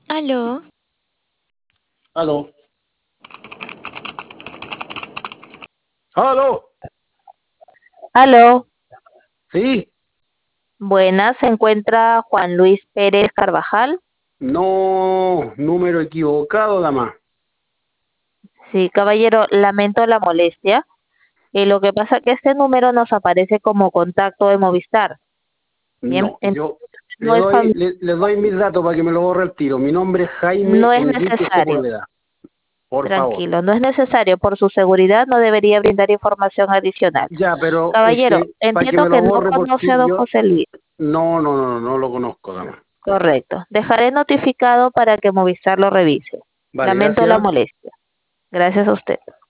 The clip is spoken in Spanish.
Aló, Aló. Aló. aló, Sí. buenas, se encuentra Juan Luis Pérez Carvajal. No, número equivocado, dama. Sí, caballero, lamento la molestia. Lo que pasa es que este número nos aparece como contacto de Movistar. Bien, No, entonces yo no es le doy mis datos para que me lo borre el tiro. Mi nombre es Jaime no es Enrique necesario. Sepúlveda. Por favor. Tranquilo, no es necesario. Por su seguridad no debería brindar información adicional. Ya, pero es Caballero, que para que entiendo me que lo no borre conoce a porque don yo José Luis. no lo conozco, dama. Correcto. Dejaré notificado para que Movistar lo revise. Vale, Lamento la gracias. molestia. Gracias a usted.